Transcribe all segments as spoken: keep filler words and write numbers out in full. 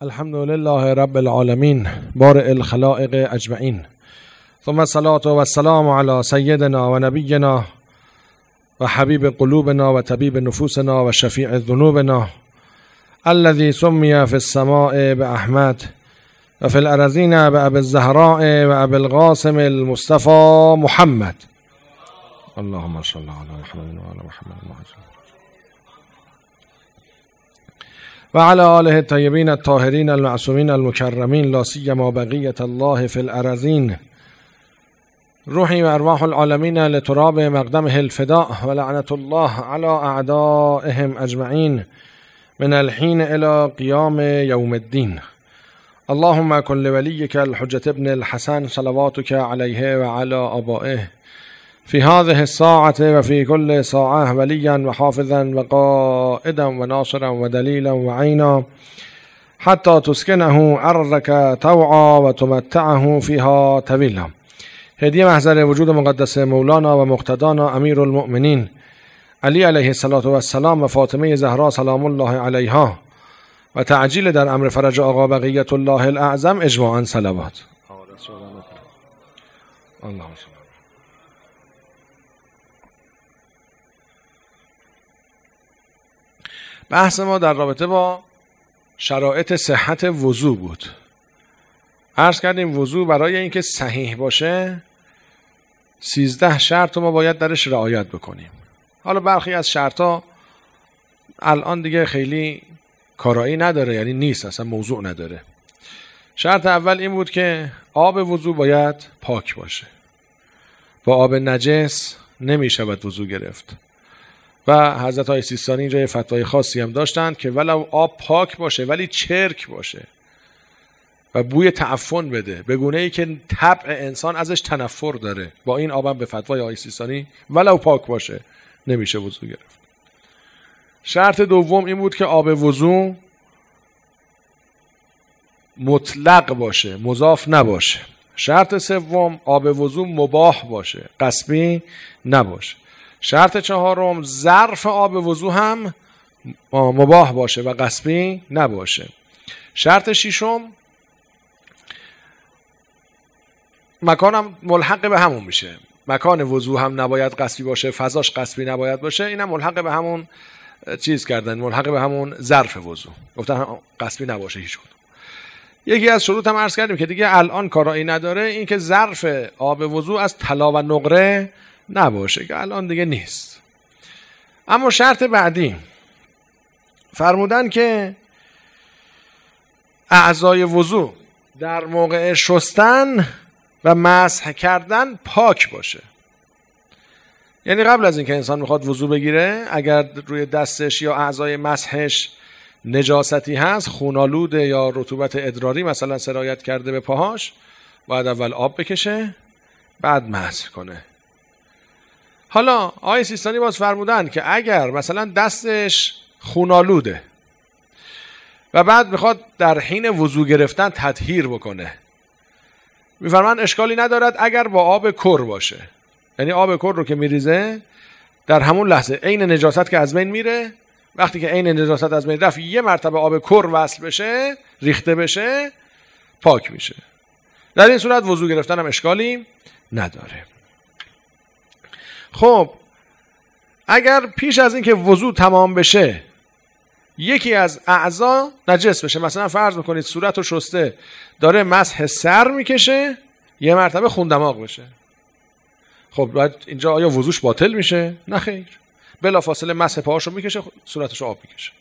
الحمد لله رب العالمين بارئ الخلائق اجمعین، ثم الصلاة والسلام على سيدنا ونبينا وحبيب قلوبنا وطبيب نفوسنا وشفيع ذنوبنا الذي سمي في السماء بأحمد وفي الأرضين بأبي الزهراء وأبي القاسم المصطفى محمد. اللهم صل على محمد وعلى محمد وعلى آله الطيبين الطاهرين المعصومين المكرمين لا سيما بقية الله في الأرضين. روحي وأرواح العالمين لتراب مقدمه الفداء ولعنة الله على أعدائهم أجمعين من الحين إلى قيام يوم الدين. اللهم كن لوليك الحجة ابن الحسن صلواتك عليه وعلى آبائه في هذه الساعة وفي كل ساعة وليا وحافظا وقائدا وناصرا ودليلا وعينا حتى تسكنه أرضك طوعا وتمتعه فيها طويلا. هدیه محضر وجود مقدس مولانا و مقتدانا امیر المؤمنین علی علیه الصلاة والسلام و فاطمه زهرا سلام الله علیها و تعجیل در امر فرج آقا بقیت الله الاعظم اجماعاً صلوات. بحث ما در رابطه با شرایط صحت وضو بود. عرض کردیم وضو برای اینکه صحیح باشه سیزده شرط ما باید درش رعایت بکنیم. حالا برخی از شرطا الان دیگه خیلی کارایی نداره، یعنی نیست، اصلا موضوع نداره. شرط اول این بود که آب وضو باید پاک باشه. با آب نجس نمی شود وضو گرفت. و حضرت آقای سیستانی اینجا فتوای خاصی هم داشتند که ولو آب پاک باشه ولی چرک باشه و بوی تعفن بده به گونه ای که طبع انسان ازش تنفر داره، با این آبم به فتوای آقای سیستانی ولو پاک باشه نمیشه وضو گرفت. شرط دوم این بود که آب وضو مطلق باشه، مضاف نباشه. شرط سوم آب وضو مباح باشه، غصبی نباشه. شرط چهارم ظرف آب وضو هم مباح باشه و غصبی نباشه. شرط ششم مکانم ملحق به همون میشه، مکان وضو هم نباید غصبی باشه، فضاش غصبی نباید باشه. اینم ملحق به همون چیز کردن، ملحق به همون ظرف وضو گفتن غصبی نباشه هیچ کدوم. یکی از شروط هم عرض کردیم که دیگه الان کارایی نداره، این که ظرف آب وضو از طلا و نقره نباشه که الان دیگه نیست. اما شرط بعدی فرمودن که اعضای وضو در موقع شستن و مسح کردن پاک باشه. یعنی قبل از اینکه انسان میخواد وضو بگیره اگر روی دستش یا اعضای مسحش نجاستی هست، خونالوده یا رطوبت ادراری مثلا سرایت کرده به پاهاش، باید اول آب بکشه بعد مسح کنه. حالا آقای سیستانی باز فرمودن که اگر مثلا دستش خونالوده و بعد میخواد در حین وضو گرفتن تطهیر بکنه، میفرمان اشکالی ندارد اگر با آب کر باشه. یعنی آب کر رو که میریزه در همون لحظه عین نجاست که از بین میره، وقتی که عین نجاست از بین رفت یه مرتبه آب کر وصل بشه، ریخته بشه، پاک میشه. در این صورت وضو گرفتن هم اشکالی نداره. خب اگر پیش از این که وضو تمام بشه یکی از اعضا نجس بشه، مثلا فرض بکنید صورت رو شسته داره مسح سر میکشه، یه مرتبه خون دماغ بشه، خب بعد اینجا آیا وضوش باطل میشه؟ نه خیر، بلافاصله مسح پاهاش رو میکشه، صورتش رو آب میکشه.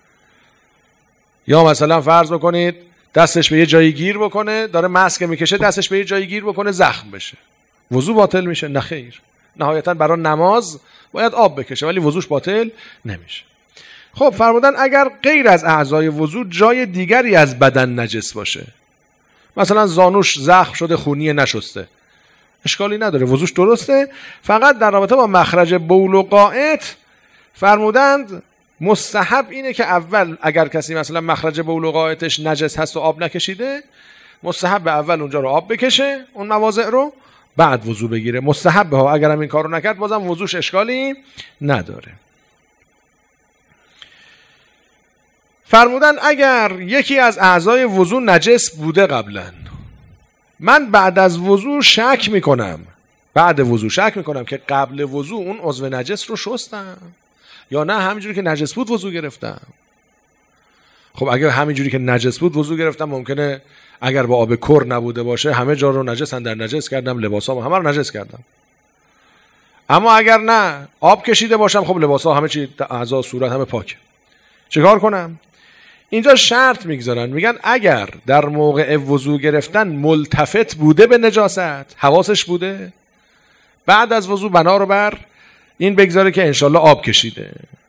یا مثلا فرض بکنید دستش به یه جایی گیر بکنه، داره مسح میکشه دستش به یه جایی گیر بکنه زخم بشه، وضو باطل میشه؟ نه خیر، نهایتا برای نماز باید آب بکشه ولی وضوش باطل نمیشه. خب فرمودن اگر غیر از اعضای وضو جای دیگری از بدن نجس باشه، مثلا زانوش زخم شده خونی نشسته، اشکالی نداره، وضوش درسته. فقط در رابطه با مخرج بول و غائط فرمودند مستحب اینه که اول اگر کسی مثلا مخرج بول و غائطش نجس هست و آب نکشیده، مستحب به اول اونجا رو آب بکشه اون مواضع رو، بعد وضو بگیره. مستحبه ها، اگر هم این کار رو نکرد بازم وضوش اشکالی نداره. فرمودن اگر یکی از اعضای وضو نجس بوده قبلا، من بعد از وضو شک میکنم بعد وضو شک میکنم که قبل وضو اون عضو نجس رو شستم یا نه همینجوری که نجس بود وضو گرفتم. خب اگر همینجوری که نجس بود وضو گرفتم، ممکنه اگر با آب کر نبوده باشه همه جا رو نجس در نجس کردم، لباسام همه رو نجس کردم. اما اگر نه آب کشیده باشم، خب لباسا همه چی، اعضا، صورت همه پاک. چیکار کنم؟ اینجا شرط میگذارن، میگن اگر در موقع وضو گرفتن ملتفت بوده به نجاست، حواسش بوده، بعد از وضو بنا رو بر این بگذاره که انشالله آب کشیده.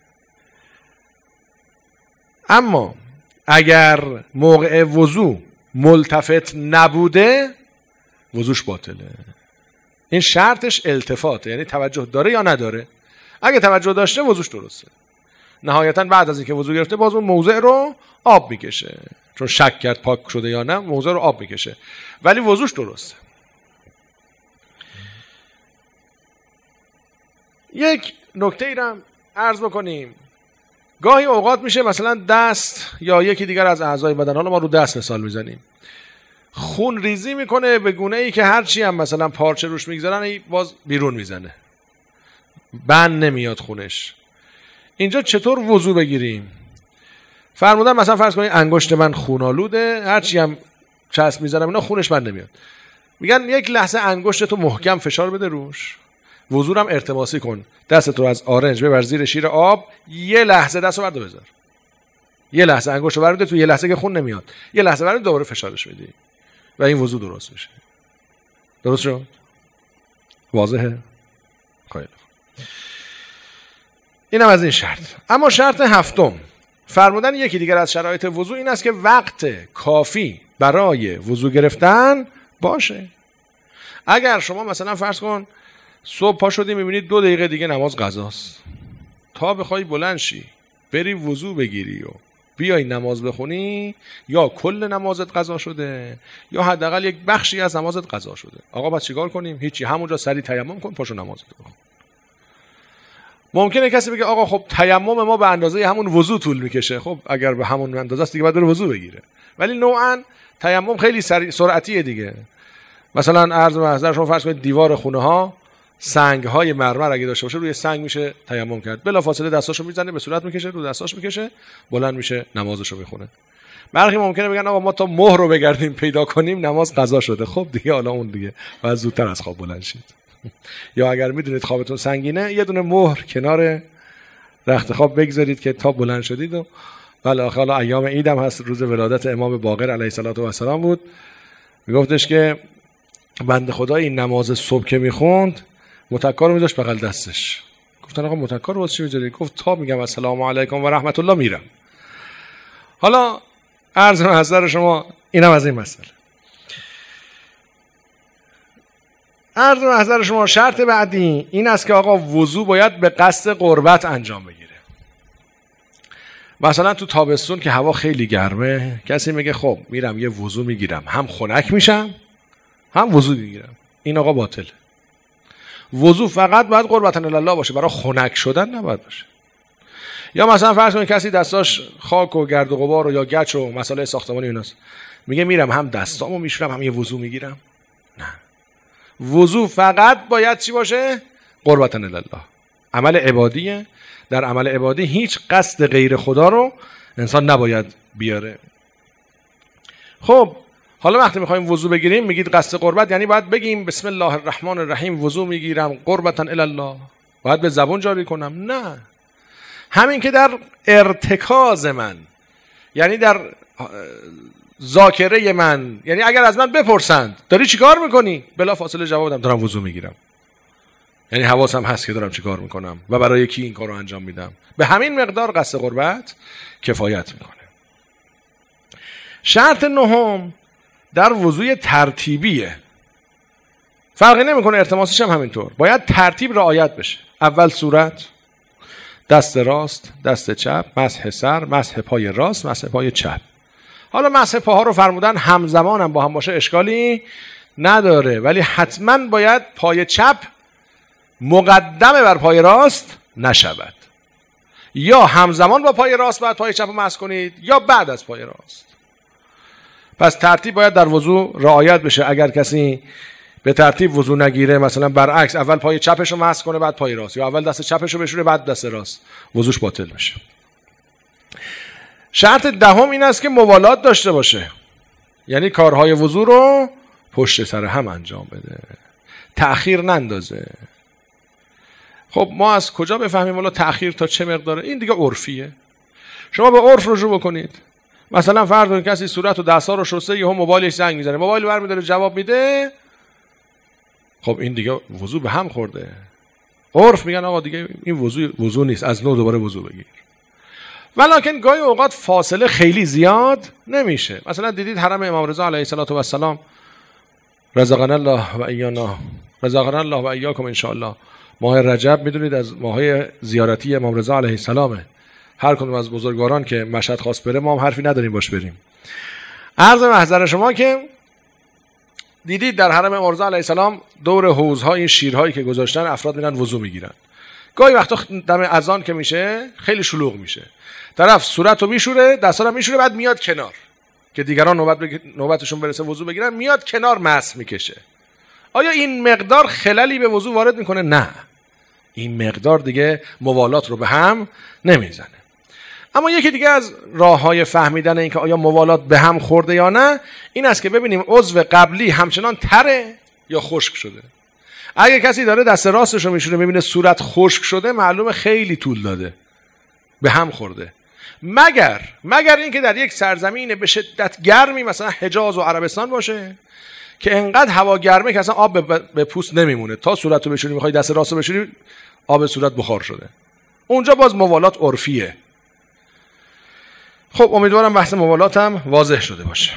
اما اگر موقع وضو ملتفت نبوده وضوش باطله. این شرطش التفاته، یعنی توجه داره یا نداره. اگه توجه داشته وضوش درسته. نهایتا بعد از اینکه وضو گرفته باز اون موضع رو آب میکشه، چون شک کرد پاک شده یا نه، موضع رو آب میکشه، ولی وضوش درسته. یک نکته ای رو عرض بکنیم. گاهی اوقات میشه مثلا دست یا یکی دیگر از اعضای بدن، حالا ما رو دست مثال میزنیم، خون ریزی میکنه به گونه ای که هرچی هم مثلا پارچه روش میگذارن باز بیرون میزنه، بند نمیاد خونش. اینجا چطور وضو بگیریم؟ فرمودن مثلا فرض کنید انگشت من خونالوده، هرچی هم چسب میزنم اینا خونش بند نمیاد. میگن یک لحظه انگشتتو محکم فشار بده روش، وضو رو هم ارتباطی کن، دستت رو از آرنج ببر زیر شیر آب، یه لحظه دستو برد و بذار، یه لحظه انگشتو برد تو، یه لحظه که خون نمیاد، یه لحظه برد دوباره فشارش بدی و این وضو درست میشه. درست شد؟ واضحه؟ خیلی. اینم از این شرط. اما شرط هفتم فرمودن یکی دیگر از شرایط وضو این است که وقت کافی برای وضو گرفتن باشه. اگر شما مثلا فرض کن صبح پا شدی میبینید دو دقیقه دیگه نماز قضاست، تا بخوای بلند شی بری وضو بگیری و بیای نماز بخونی، یا کل نمازت قضا شده یا حداقل یک بخشی از نمازت قضا شده. آقا باید چیکار کنیم؟ هیچی، همونجا سری تیمم کن، پاشو نمازت بخون. ممکنه کسی بگه آقا خب تیمم ما به اندازه همون وضو طول میکشه. خب اگر به همون اندازه است دیگه باید بره وضو بگیره، ولی نوعا تیمم خیلی سرعتیه دیگه. مثلا عرض محضر شما فرض کنید دیوار خونه ها سنگ های مرمر اگه داشته باشه، روی سنگ میشه تیمم کرد، بلافاصله دستاشو میزنه، به صورت میکشه، رو دستاش میکشه، بلند میشه نمازشو میخونه. برخی ممکنه بگن آقا ما تا مهر رو بگردیم پیدا کنیم نماز قضا شده. خب دیگه حالا اون دیگه باید زودتر از خواب بلند شید. یا اگر میدونید خوابتون سنگینه یه دونه مهر کنار رخت خواب بگذارید که تا بلند شدید. و بله حالا ایام عید هم هست، روز ولادت امام باقر علیه السلام بود، میگفتش که بنده خدا این نماز صبح که میخوند متکا رو میذاشت بغل دستش. گفتن آقا متکا رو واسه چی میذاری؟ گفت تا میگم السلام علیکم و رحمت الله میرم. حالا عرض محضر شما اینم از این مسئله. عرض محضر شما شرط بعدی این است که آقا وضو باید به قصد قربت انجام بگیره. مثلا تو تابستون که هوا خیلی گرمه، کسی میگه خب میرم یه وضو میگیرم، هم خنک میشم هم وضو میگیرم، این آقا باطله. وضو فقط باید قربتن الله باشه، برای خنک شدن نباید باشه. یا مثلا فرض کنید کسی دستاش خاک و گرد و غبار و یا گچ و مسئله ساختمانی ایناست، میگه میرم هم دستامو میشورم هم یه وضو میگیرم. نه، وضو فقط باید چی باشه؟ قربتن الله، عمل عبادیه. در عمل عبادی هیچ قصد غیر خدا رو انسان نباید بیاره. خب حالا وقتی میخوایم وضو بگیریم میگید قصد قربت، یعنی باید بگیم بسم الله الرحمن الرحیم وضو میگیرم قربتن الی الله، باید به زبون جاری کنم؟ نه، همین که در ارتکاز من، یعنی در ذاکره من، یعنی اگر از من بپرسند داری چیکار میکنی، بلا فاصله جواب بدم دارم وضو میگیرم، یعنی حواسم هست که دارم چیکار میکنم و برای کی این کارو انجام میدم. به همین مقدار قصد قربت کفایت میکنه. شرط نهم در وضوی ترتیبیه، فرقی نمیکنه، ارتماسش هم همینطور، باید ترتیب رعایت بشه. اول صورت، دست راست، دست چپ، مسح سر، مسح پای راست، مسح پای چپ. حالا مسح پاها رو فرمودن همزمان هم با هم باشه اشکالی نداره، ولی حتما باید پای چپ مقدمه بر پای راست نشود. یا همزمان با پای راست بعد پای چپ رو مسح کنید یا بعد از پای راست. پس ترتیب باید در وضو رعایت بشه. اگر کسی به ترتیب وضو نگیره، مثلا برعکس اول پای چپش رو مسح کنه بعد پای راست، یا اول دست چپش رو بشوره بعد دست راست، وضوش باطل میشه. شرط دهم این است که موالات داشته باشه، یعنی کارهای وضو رو پشت سر هم انجام بده، تأخیر نندازه. خب ما از کجا بفهمیم والا تأخیر تا چه مقداره؟ این دیگه عرفیه. شما به عرف رجوع بکنید. مثلا فرض کنید کسی صورت و دست‌ها رو شسته، یهو موبایلش زنگ میزنه، موبایل برمی‌داره جواب میده، خب این دیگه وضو به هم خورده. عرف میگن آقا دیگه این وضو وضو نیست، از نو دوباره وضو بگیر. ولکن گاهی اوقات فاصله خیلی زیاد نمیشه. مثلا دیدید حرم امام رضا علیه السلام، رزقنا الله و ایانا، رزقنا الله و ایاکم ان شاء الله، ماه رجب میدونید از ماه‌های زیارتی امام رضا علیه السلامه. هر کدوم از بزرگواران که مشهد خواست بره ما هم حرفی نداریم باش بریم. عرض محضر شما که دیدید در حرم امام رضا علیه السلام دور حوض‌ها این شیرهایی که گذاشتن افراد میرن وضو میگیرن. گاهی وقتا دم اذان که میشه خیلی شلوغ میشه، طرف صورتو میشوره، دستا رو میشوره، بعد میاد کنار که دیگران نوبت بگ... نوبتشون برسه وضو بگیرن، میاد کنار مسح میکشه. آیا این مقدار خللی به وضو وارد میکنه؟ نه، این مقدار دیگه موالات رو به هم نمیزنه. اما یکی دیگه از راههای فهمیدن اینکه آیا موالات به هم خورده یا نه این است که ببینیم عضو قبلی همچنان تره یا خشک شده. اگه کسی داره دست راستش رو میشونه میبینه صورت خشک شده، معلومه خیلی طول داده، به هم خورده. مگر مگر اینکه در یک سرزمین به شدت گرمی مثلا حجاز و عربستان باشه که انقدر هوا گرمه که اصلا آب به پوست نمیمونه، تا صورت رو بشوری میخوای دست راست رو بشوری آب صورت بخار شده، اونجا باز موالات عرفیه. خب امیدوارم بحث موالات هم واضح شده باشه.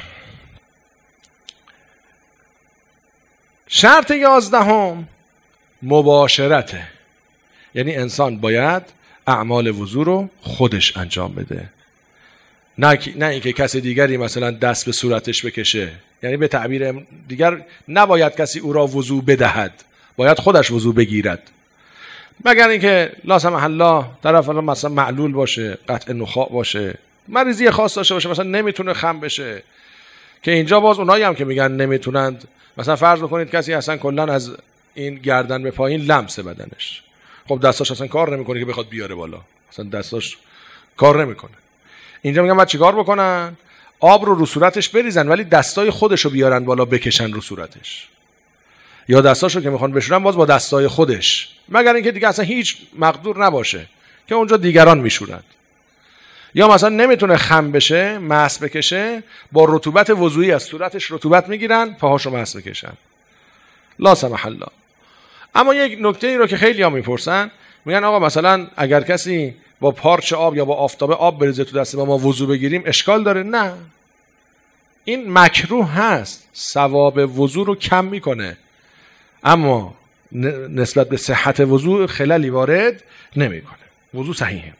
شرط یازدهم مباشرته، یعنی انسان باید اعمال وضو رو خودش انجام بده، نه نه اینکه کسی دیگری مثلا دست به صورتش بکشه. یعنی به تعبیر دیگر نباید کسی او را وضو بدهد، باید خودش وضو بگیرد. مگر اینکه لا سمح الله طرف مثلا معلول باشه، قطع نخاع باشه، مریضی خاص داشته باشه، مثلا نمیتونه خم بشه، که اینجا باز اونایی هم که میگن نمیتونند، مثلا فرض بکنید کسی اصلا کلا از این گردن به پایین لمس بدنش، خب دستاش اصلا کار نمیکنه که بخواد بیاره بالا، اصلا دستاش کار نمیکنه. اینجا میگن بعد چیکار بکنن؟ آب رو رو صورتش بریزن ولی دستای خودش رو بیارن بالا بکشن رو صورتش، یا دستاشو که میخوان بشورن باز با دستای خودش، مگر اینکه دیگه اصلا هیچ مقدور نباشه که اونجا دیگران میشورن. یا مثلا نمیتونه خم بشه، مسح بکشه، با رطوبت وضویی از صورتش رطوبت میگیرن، پاهاشو مسح بکشن، لا سمح الله. اما یک نکته ای رو که خیلی ها میپرسن، میگن آقا مثلا اگر کسی با پارچ آب یا با آفتابه آب بریزه تو دست ما وضو بگیریم اشکال داره؟ نه، این مکروه هست، ثواب وضو رو کم میکنه، اما نسبت به صحت وضو خللی وارد نمیکنه، وضو صحیحه.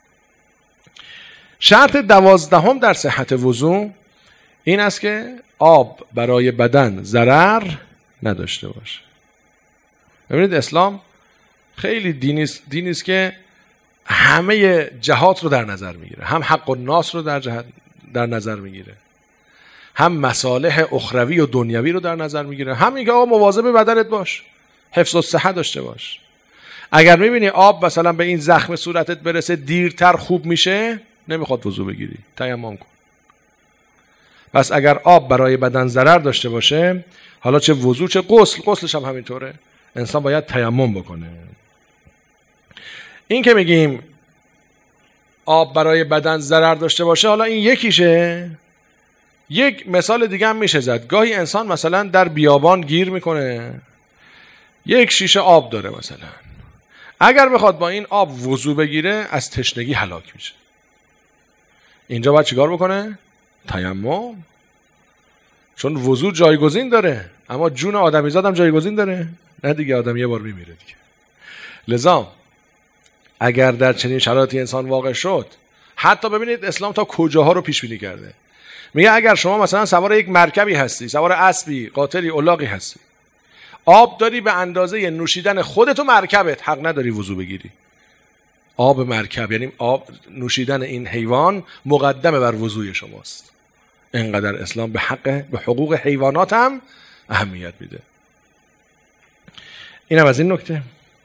شرط دوازدهم در صحت وضو این است که آب برای بدن ضرر نداشته باشه. ببینید اسلام خیلی دینی است، دینی است که همه جهات رو در نظر میگیره، هم حق الناس رو در جهت در نظر میگیره، هم مصالح اخروی و دنیوی رو در نظر میگیره، هم اینکه آقا مواظب بدنت باش، حفظ الصحه داشته باش. اگر میبینی آب مثلا به این زخم صورتت برسه دیرتر خوب میشه، نمیخواد وضو بگیری، تیمم کن. پس اگر آب برای بدن ضرر داشته باشه، حالا چه وضو چه غسل، غسلش هم همینطوره، انسان باید تیمم بکنه. این که میگیم آب برای بدن ضرر داشته باشه، حالا این یکیشه. یک مثال دیگه هم میشه زد. گاهی انسان مثلا در بیابان گیر میکنه، یک شیشه آب داره مثلا، اگر بخواد با این آب وضو بگیره از تشنگی هلاک میشه. اینجا باید چیکار بکنه؟ تیمم. چون وضو جایگزین داره، اما جون آدمیزاد هم جایگزین داره؟ نه دیگه، آدم یه بار میمیره دیگه. لذا اگر در چنین شرایطی انسان واقع شد، حتی ببینید اسلام تا کجاها رو پیش بینی کرده. میگه اگر شما مثلا سوار یک مرکبی هستی، سوار اسبی، قاطری، الاغی هستی، آب داری به اندازه نوشیدن خودت و مرکبت، حق نداری وضو بگیری. آب مرکب، یعنی آب نوشیدن این حیوان مقدمه بر وضوی شماست. اینقدر اسلام به حق به حقوق حیوانات هم اهمیت میده. اینم از این نکته.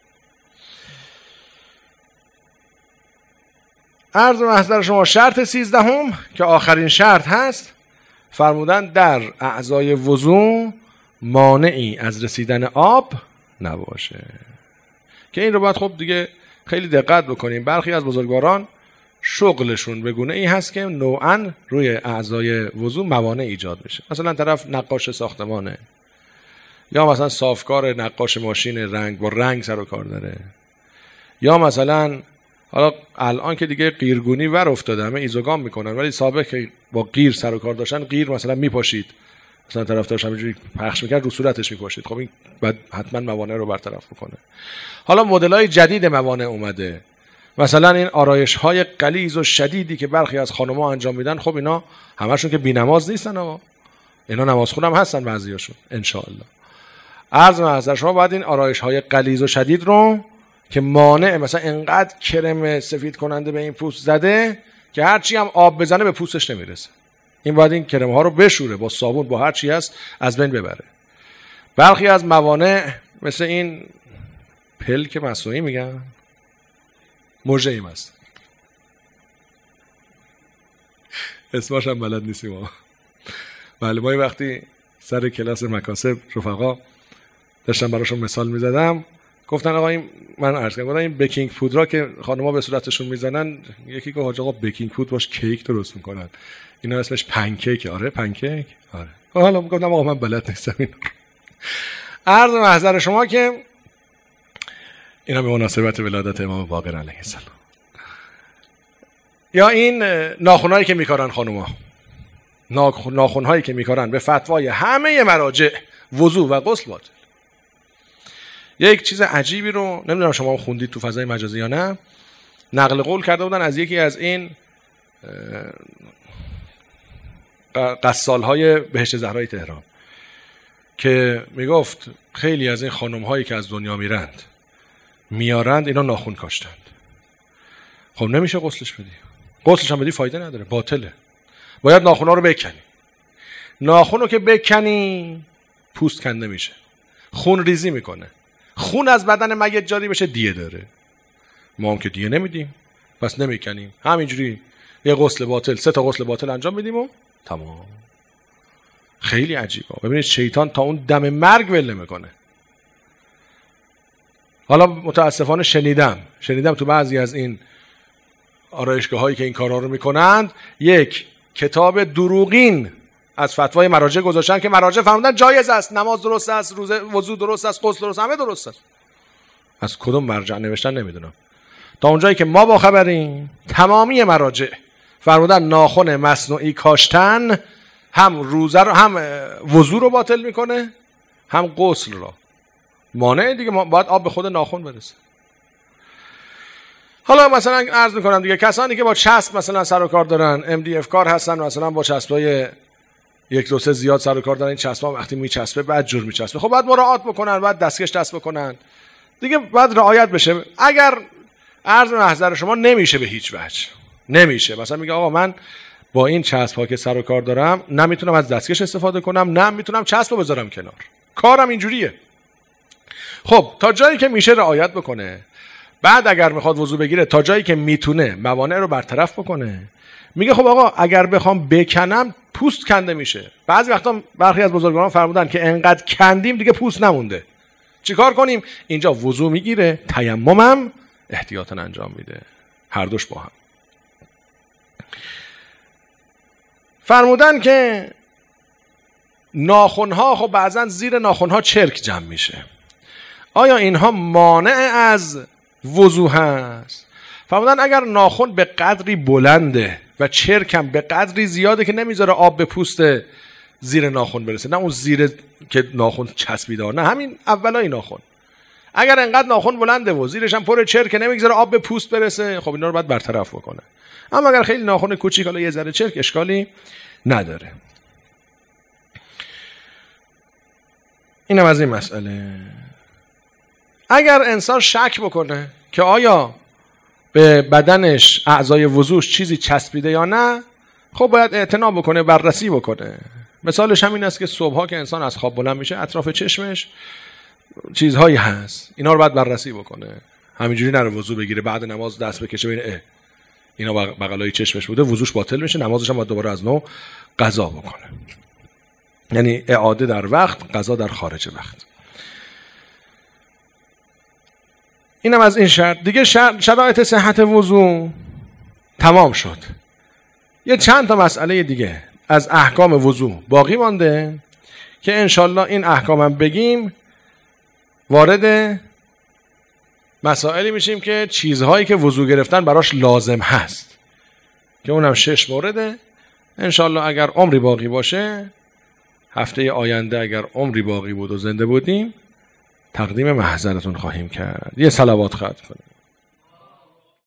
عرض محضر شما شرط سیزدهم که آخرین شرط هست، فرمودن در اعضای وضو مانعی از رسیدن آب نباشه، که این رو باید خب دیگه خیلی دقت بکنیم. برخی از بزرگواران شغلشون به گونه ای هست که نوعاً روی اعضای وضو موانع ایجاد بشه. مثلا طرف نقاش ساختمانه، یا مثلا صافکار نقاش ماشین رنگ با رنگ سر و کار داره، یا مثلا حالا الان که دیگه قیرگونی ور افتاده همه ایزوگام میکنن، ولی سابق که با قیر سر و کار داشتن قیر مثلا میپاشید، مثلا طرفدارش همینجوری پخش میکرد رو صورتش میپاشید. خب این بعد حتما موانع رو برطرف بکنه. حالا مدل‌های جدید موانع اومده، مثلا این آرایش های غلیظ و شدیدی که برخی از خانم‌ها انجام میدن. خب اینا همشون که بی‌نماز نیستن، آقا اینا نمازخون هم هستن بعضیاشون ان شاء الله. عرض محضر شما باید این آرایش های غلیظ و شدید رو که مانع، مثلا انقدر کرم سفید کننده به این پوست زده که هرچی هم آب بزنه به پوستش نمیرسه، این باید این کرم ها رو بشوره با صابون با هر چی هست از بین ببره. برخی از موانع مثل این پلک مصنوعی میگن موژه‌ایم است، اسمش هم بلد نیستیم ما. معلومای وقتی سر کلاس مکاسب رفقا داشتم براشون مثال میزدم، گفتن آقا این من عرض کردم این بیکینگ پودرا که خانم‌ها به صورتشون میزنن، یکی که حاج آقا بیکینگ پودر باش کیک درست میکنن، اینا اسمش پنکیک. آره پنکیک. آره حالا گفتم آقا من بلد نیستم این. عرض محضر شما که اینا به مناسبت ولادت امام باقر علیه السلام، یا این ناخن‌هایی که میکارن خانم‌ها، ناخن‌هایی که میکارن به فتوای همه مراجع وضو و غسل باطل. یک چیز عجیبی رو نمیدونم شما خوندید تو فضای مجازی یا نه، نقل قول کرده بودن از یکی از این قصال‌های بهشت زهرای تهران که میگفت خیلی از این خانم‌هایی که از دنیا میرند میارند اینا ناخن کاشتند. خب نمیشه غسلش بدی، غسلش هم بدی فایده نداره، باطله. باید ناخن‌ها رو بکنی. ناخن رو که بکنی پوست کنده میشه، خون ریزی میکنه، خون از بدن میت جاری بشه دیه داره. ما هم که دیه نمیدیم پس نمیکنیم، همینجوری یه غسل باطل، سه تا غسل باطل انجام میدیم و تمام. خیلی عجیبه. ببینید شیطان تا اون دم مرگ ول نمیکنه. حالا متاسفانه شنیدم شنیدم تو بعضی از این آرایشگاه هایی که این کارا رو میکنند یک کتاب دروغین از فتوای مراجع گذاشتن که مراجع فرمودن جایز است، نماز درست است، روزه وضو درست است، غسل درست، همه درست است. از کدوم مرجع نوشتن نمیدونم. تا اونجایی که ما با خبریم تمامی مراجع فرمودن ناخن مصنوعی کاشتن هم روزه رو هم وضو رو باطل میکنه هم غسل رو. مانع دیگه باید آب به خود ناخن برسه. حالا مثلا عرض میکنم دیگه کسانی که با چسب مثلا سر و کار دارن، ام دی اف کار هستن، مثلا با چسبای یک دو سه زیاد سر و کار دارن، این چسبا وقتی میچسبه بعد جور میچسبه، خب باید مراعات بکنن، باید دستکش دست بکنن دیگه، باید رعایت بشه. اگر عرض محضر شما نمیشه به هیچ وجه، نمیشه مثلا میگه آقا من با این چسب ها که سر و کار دارم نمیتونم از دستکش استفاده کنم، نه میتونم چسب رو بذارم کنار، کارم اینجوریه. خب تا جایی که میشه رعایت بکنه. بعد اگر میخواد وضو بگیره تا جایی که میتونه موانع رو برطرف بکنه. میگه خب آقا اگر بخوام بکنم پوست کنده میشه. بعضی وقتا برخی از بزرگواران فرمودن که انقدر کندیم دیگه پوست نمونده، چیکار کنیم؟ اینجا وضو میگیره، تیممم احتیاطاً انجام میده، هر دوش با هم. فرمودن که ناخن‌ها خب بعضا زیر ناخن‌ها چرک جمع میشه، آیا اینها مانع از وضو هست؟ فرمودن اگر ناخن به قدری بلنده و چرکم به قدری زیاده که نمیذاره آب به پوست زیر ناخن برسه، نه اون زیر که ناخن چسبیده، نه همین اولای ناخن، اگر انقدر ناخن بلنده و زیرش هم پر چرک نمیذاره آب به پوست برسه، خب اینا رو باید برطرف بکنه. اما اگر خیلی ناخن کوچیک حالا یه ذره چرک اشکالی نداره. اینم از این مسئله. اگر انسان شک بکنه که آیا به بدنش اعضای وضوش چیزی چسبیده یا نه، خب باید اعتنا بکنه، بررسی بکنه. مثالش همین است که صبحها که انسان از خواب بلند میشه اطراف چشمش چیزهایی هست، اینا رو باید بررسی بکنه. همینجوری نره وضو بگیره بعد نماز دست بکشه ببینه اه اینا بغلای چشمش بوده، وضوش باطل میشه، نمازش هم باید دوباره از نو قضا بکنه. یعنی اعاده در وقت، قضا در خارج وقت. اینم از این شرط. دیگه شرایط صحت وضو تمام شد. یه چند تا مسئله دیگه از احکام وضو باقی مانده که انشالله این احکام هم بگیم وارد مسائلی میشیم که چیزهایی که وضو گرفتن براش لازم هست، که اونم شش مورده. انشالله اگر عمری باقی باشه، هفته آینده اگر عمری باقی بود و زنده بودیم، تقدیم محضرتون خواهیم کرد. یه صلوات ختم کنیم.